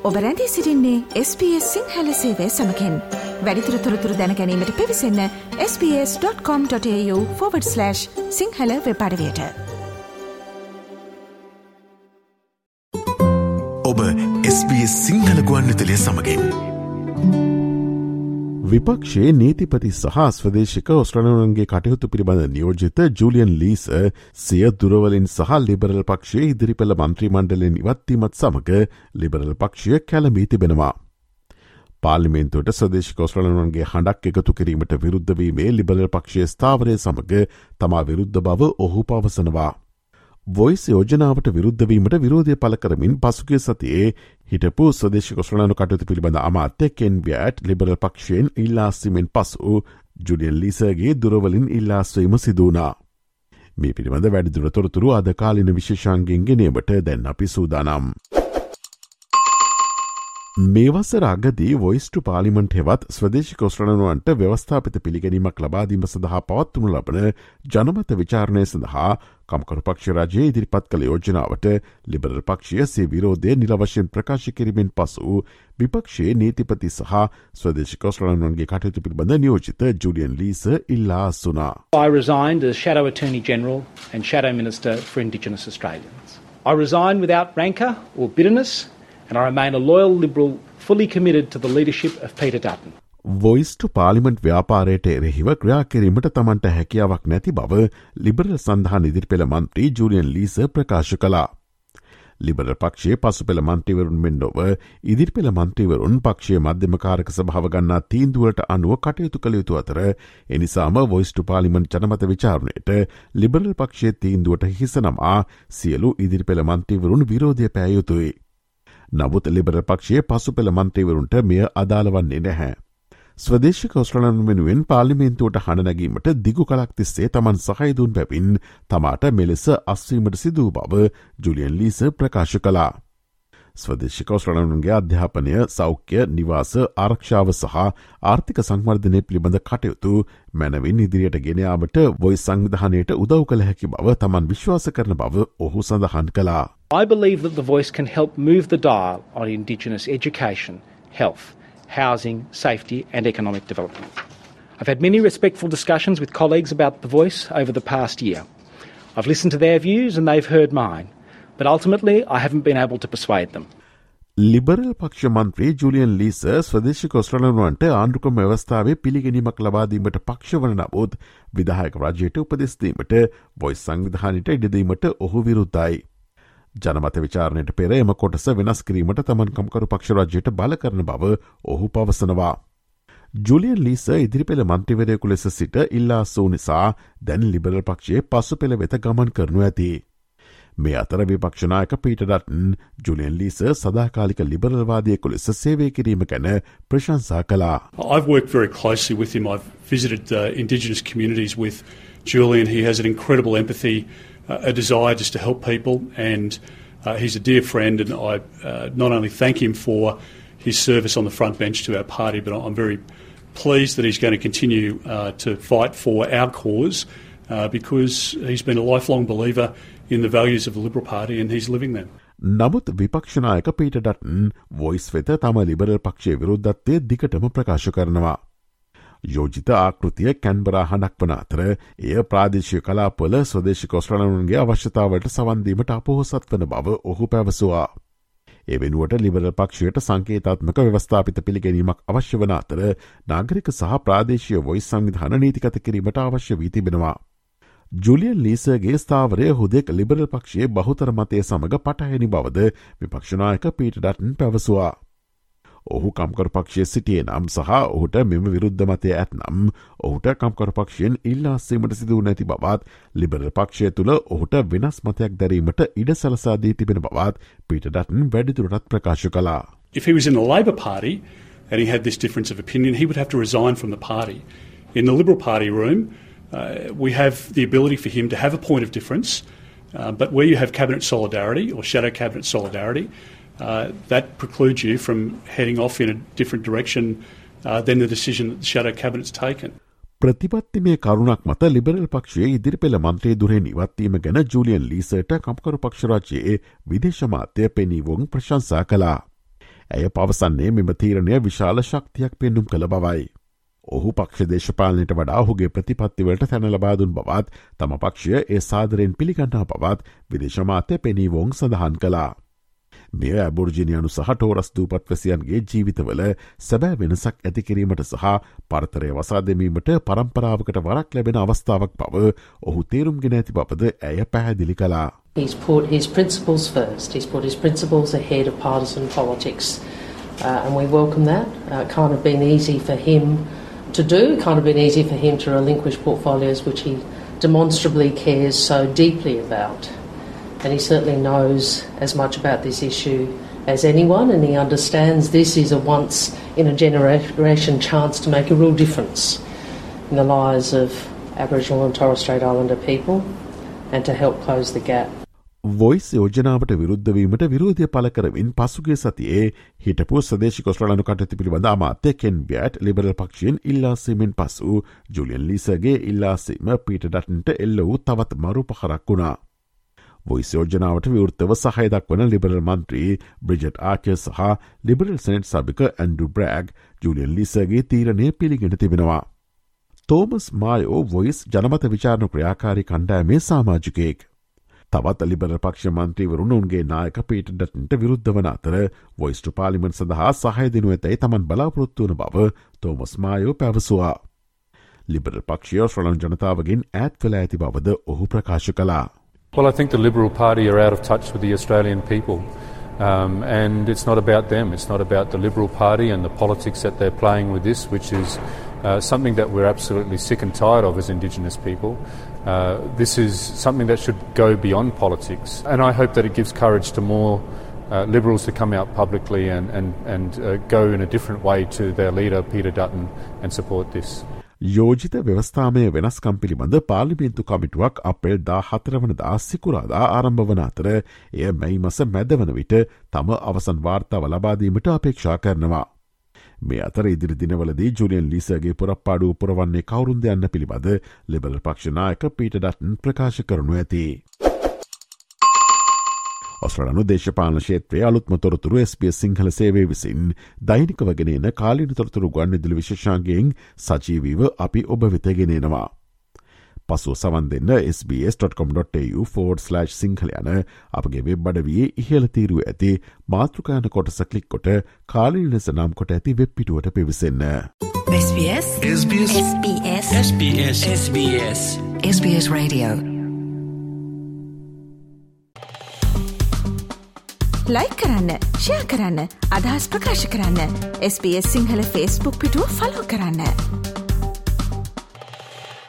ඔබ රැඳී සිටින්නේ SBS සිංහල සේවය සමගින්. වැඩිදුර තොරතුරු දැන ගැනීමට පිවිසන්න sbs.com.au/සිංහල වෙබ් අඩවියට. ඔබ SBS සිංහල ගුවන්විදුලිය සමගින්. විපක්ෂයේ නීතිපති සහ ස්වදේශික ඔස්ට්‍රේලියානුන්ගේ කටයුතු පිළිබඳ නියෝජිත ජූලියන් ලීස් සිය දුරවලින් සහ ලිබරල් පක්ෂයේ ඉදිරිපෙළ මන්ත්‍රී මණ්ඩලයෙන් ඉවත්වීමත් සමග ලිබරල් පක්ෂය කැළඹී තිබෙනවා. පාර්ලිමේන්තුවට ස්වදේශික ඔස්ට්‍රේලියානුන්ගේ හඬක් එකතු කිරීමට විරුද්ධ වීමේ ලිබරල් පක්ෂයේ ස්ථාවරය සමග තමා විරුද්ධ බව ඔහු පවසනවා. වොයිස් යෝජනාවට විරුද්ධවීමට විරෝධය පළ කරමින් පසුගිය සතියේ හිටපු ස්වදේශික ඔස්ට්‍රේලියානු කටයුතු පිළිබඳ අමාත්‍ය කෙන් ව්‍යාට් ලිබරල් පක්ෂයෙන් ඉල්ලාස්වීමෙන් පසු ජුලියන් ලීසර්ගේ දුරවලින් ඉල්ලාස්වීම සිදුවුණා. මේ පිළිබඳ වැඩිදුර තොරතුරු අද කාලින විශේෂාංගයෙන් ගෙනීමට දැන් අපි සූදානම්. මේ වසර අගදී වොයිස් ටු පාර්ලිමන්ට් හෙවත් ස්වදේශික ඔස්ට්‍රේලියානුවන්ට ව්‍යවස්ථාපිත පිළිගැනීමක් ලබාදීම සඳහා පවත්වනු ලබන ජනමත විචාරණය සඳහා කම්කරු පක්ෂ රජයේ ඉදිරිපත් කළ යෝජනාවට ලිබරල් පක්ෂය සේ විරෝධය නිලවශයෙන් ප්‍රකාශ කිරීමෙන් පසු විපක්ෂයේ නීතිපති සහ ස්වදේශික ඔස්ට්‍රේලියානුවන්ගේ කටයුතු පිළිබඳ නියෝජිත ජුලියන් ලීස් ඉල්ලා අසුනා. I resigned as Shadow Attorney General and Shadow Minister for Indigenous Australians. I resign without rancour or bitterness, and I remain a loyal Liberal fully committed to the leadership of Peter Dutton. Voice to Parliament ව්‍යාපාරයට එරෙහිව ක්‍රියා කිරීමට තමන්ට හැකියාවක් නැති බව liberal සඳහන් ඉදිරිපෙළ මන්ත්‍රී ජූලියන් ලීස් ප්‍රකාශ කළා. ලිබරල් පක්ෂයේ පසුපෙළ මන්ත්‍රීවරුන් මෙන් නොව ඉදිරිපෙළ මන්ත්‍රීවරුන් පක්ෂයේ මධ්‍යම කාරක සභාව ගන්නා තීන්දුවලට අනුව කටයුතු කළ යුතු අතර එනිසාම වොයිස් ටු පාර්ලිමන්ට් ජනමත විචාරණයට ලිබරල් පක්ෂයේ තීන්දුවට හිසනමා සියලු ඉදිරිපෙළ මන්ත්‍රීවරුන් විරෝධය පෑ යුතුයි. නමුත් ලිබරල් පක්ෂයේ පසුපෙළ මන්ත්‍රීවරුන්ට මෙය අදාළ වන්නේ නැහැ. ස්වදේශික ඔස්ට්‍රේලියානු වෙනුවෙන් පාර්ලිමේන්තුවට හඬ නැගීමට දිගු කලක් තිස්සේ තමන් සහාය දුන් බැවින් තමාට මෙලෙස අස්වීමට සිදු වූ බව ජුලියන් ලීස් ප්‍රකාශ කළා. ස්වදේශික ඔස්ට්‍රේලියානුන්ගේ අධ්‍යාපනය, සෞඛ්‍ය, නිවාස, ආරක්ෂාව සහ ආර්ථික සංවර්ධනය පිළිබඳ කටයුතු මැනවින් ඉදිරියට ගෙන යාමට වොයිස් සංවිධානයට උදව් කළ හැකි බව තමන් විශ්වාස කරන බව ඔහු සඳහන් කළා. I believe that the Voice can help move the dial on Indigenous education, health, housing, safety and economic development. I've had many respectful discussions with colleagues about the Voice over the past year. I've listened to their views and they've heard mine, but ultimately I haven't been able to persuade them. Liberal පක්ෂ මන්ත්‍රී ජුලියන් lease ස්වදේශික ඔස්ට්‍රේලියානුවන්ට ආණ්ඩුක්‍රම ව්‍යවස්ථාවේ පිළිගැනීමක් ලබා දීමට පක්ෂ වන නමුත් විධායක රජයට උපදෙස් දීමට වොයිස් සංවිධානයට ඉඩ දීමට ඔහු විරුද්ධයි. ජනමත විචාරණයට පෙර එම කොටස වෙනස් කිරීමට තමන් කම්කරු පක්ෂ රජයට බල කරන බව ඔහු පවසනවා. ජුලියන් ලීස් ඉදිරිපෙළ මන්ත්‍රීවරයෙකු ලෙස සිට ඉල්ලා සූ නිසා දැන් ලිබරල් පක්ෂයේ පසුපෙළ වෙත ගමන් කරනු ඇති. මේ අතර විපක්ෂනායක පීටර් ඩටන් ජුලියන් ලීස් සදාකාලික ලිබරල්වාදියෙකු ලෙස සේවය කිරීම ගැන ප්‍රශංසා කළා. I've worked very closely with him. I've visited Indigenous communities with Julian. He has an incredible empathy, a desire just to help people, and he's a dear friend, and I not only thank him for his service on the front bench to our party, but I'm very pleased that he's going to continue to fight for our cause because he's been a lifelong believer in the values of the Liberal Party and he's living them. නමුත් විපක්ෂනායක Peter Dutton voice වෙත තම liberal පක්ෂයේ විරුද්ධත්වය දිගටම ප්‍රකාශ කරනවා. යෝජිත ආකෘතිය Canberra හඬක් වන අතර එය ප්‍රාදේශීය කලාපවල ස්වදේශික ඔස්ට්‍රේලියානුන්ගේ අවශ්‍යතාවලට සවන් දීමට අපොහොසත් වන බව ඔහු පැවසුවා. ඒ වෙනුවට ලිබරල් පක්ෂයට සංකේතාත්මක ව්‍යවස්ථාපිත පිළිගැනීමක් අවශ්‍ය වන අතර නාගරික සහ ප්‍රාදේශීය වොයිස් සංවිධාන නීතිගත කිරීමට අවශ්‍ය වී තිබෙනවා. ජුලියන් ලීසර්ගේ ස්ථාවරය හුදෙක් ලිබරල් පක්ෂයේ බහුතර මතය සමග පටහැනි බවද විපක්ෂනායක පීටර් ඩටන් පැවසුවා. ඔහු කම්කරු පක්ෂයේ සිටියේ නම් සහ ඔහුට මෙම විරුද්ධ මතය ඇත්නම් ඔහුට කම්කරු පක්ෂයෙන් ඉල්ලාස්සීමට සිදුව නැති බවත් ලිබරල් පක්ෂය තුළ ඔහුට වෙනස් මතයක් දැරීමට ඉඩ සලසා දී තිබෙන බවත් පීටර් ඩටන් වැඩිදුරටත් ප්‍රකාශ කළා. If he was in the Labor Party and he had this difference of opinion, he would have to resign from the party. In the Liberal Party room, we have the ability for him to have a point of difference, but where you have cabinet solidarity or shadow cabinet solidarity, that precludes you from heading off in a different direction than the decision that the shadow cabinet's taken. ප්‍රතිපත්තිමය කරුණක් මත liberal පක්ෂයේ ඉදිරිපෙළ මන්ත්‍රී දුරෙන් ඉවත්වීම ගැන julienne ලීසර්ට කම්කරු පක්ෂ රාජ්‍යයේ විදේශ මාත්‍ය පෙනී වොන් ප්‍රශංසා කළා. ඇය පවසන්නේ මෙම තීරණය විශාල ශක්තියක් පෙන්නුම් කළ බවයි. ඔහු පක්ෂ දේශපාලනයට වඩා ඔහුගේ ප්‍රතිපත්තිවලට තැන ලබාදුන් බවත් තම පක්ෂය ඒ සාදරයෙන් පිළිගන්නා බවත් විදේශමාත්‍ය පෙනී වොං සඳහන් කළා. මෙය ඇබෝර්ජිනියනු සහ ටෝරස් දූපත්වැසියන්ගේ ජීවිතවල සැබෑ වෙනසක් ඇතිකිරීමට සහ පරතරය වසා දෙමීමට පරම්පරාවකට වරක් ලැබෙන අවස්ථාවක් බව ඔහු තේරුම්ගෙන ඇති බවද ඇය පැහැදිලි කළා. He's put his principles first. He's put his principles ahead of partisan politics. And we welcome that. It can't have been easy for him to do. It can't have been easy for him to relinquish portfolios which he demonstrably cares so deeply about. And he certainly knows as much about this issue as anyone, and he understands this is a once in a generation chance to make a real difference in the lives of Aboriginal and Torres Strait Islander people and to help close the gap. Voice යෝජනාවට විරුද්ධවීමට විරෝධය පළ කරමින් පසුගේ සතියේ හිටපු ස්වදේශික ඔස්ට්‍රේලියානු කටයුතු පිළිබඳ අමාත්‍ය කෙන් බ්‍යාට් ලිබරල් පක්ෂයෙන් ඉල්ලා සීමෙන් පසු ජුලියන් ලීසර්ගේ ඉල්ලා සීම පීටර් ඩටන්ට එල්ල වූ තවත් මරු පහරක් වුණා. වොයිස් යෝජනාවට විවෘතව සහය දක්වන ලිබරල් මන්ත්‍රී බ්‍රිජට් ආචර් සහ ලිබරල් සෙනෙට් සභික ඇන්ඩ්‍රු බ්‍රැග් ජුලියන් ලීසර්ගේ තීරණය පිළිගෙන තිබෙනවා. තෝමස් මායෝ වොයිස් ජනමත විචාරණ ක්‍රියාකාරී කණ්ඩායමේ සමාජිකයෙක්. තවත් ලිබරල් පක්ෂ මන්ත්‍රීවරුන් උන්ගේ නායක පීටර් ඩටන්ට විරුද්ධ වන අතර වොයිස් ටු පාර්ලිමේන්තු සඳහා සහය දෙනු ඇතැයි තමන් බලාපොරොත්තු වන බව තෝමස් මායෝ පැවසුවා. ලිබරල් පක්ෂය ඔස්ට්‍රේලියානු ජනතාවගෙන් ඈත් වෙලා ඇති බවද ඔහු ප්‍රකාශ කළා. Well, I think the Liberal Party are out of touch with the Australian people. And it's not about them. It's not about the Liberal Party and the politics that they're playing with this, which is something that we're absolutely sick and tired of as Indigenous people. This is something that should go beyond politics. And I hope that it gives courage to more Liberals to come out publicly and go in a different way to their leader, Peter Dutton, and support this. යෝජිත ව්‍යවස්ථාමය වෙනස්කම් පිළිබඳ පාර්ලිමේන්තු කමිටුවක් අප්‍රේල් 14 වනදා සිකුරාදා ආරම්භ වන අතර එය මැයි මස මැද වන විට තම අවසන් වාර්තාව ලබා දීමට අපේක්ෂා කරනවා. මේ අතර ඉදිරි දිනවලදී ජුලියන් ලීසර්ගේ පුරප්පාඩුව පුරවන්නේ කවුරුන්ද යන්න පිළිබඳ ලිබරල් පක්ෂ නායක පීටර් ඩටන් ප්‍රකාශ කරනු ඇති. ඔස්ට්‍රේලියානු දේශපාලන ක්ෂේත්‍රයේ අලුත්ම තොරතුරු SBS සිංහල සේවය විසින් දෛනිකව ගෙන එන කාලීන තොරතුරු ගුවන්විදුලි විශේෂාංගයෙන් සජීවීව අපි ඔබ වෙත ගෙන එනවා. පසුව සවන් දෙන්න sbs.com.au/සිංහල යන අපගේ වෙබ් අඩවියේ ඉහළ තීරුව ඇති මාතෘකාන කොටස ක්ලික් කොට කාලීන ලෙස නම් කොට ඇති වෙබ් පිටුවට පිවිසෙන්න. SBS SBS SBS SBS SBS SBS Radio like කරන්න, ෂෙයා කරන්න, අදහස් ප්‍රකාශ කරන්න. SBS සිංහල Facebook පිටුව ෆලෝ කරන්න.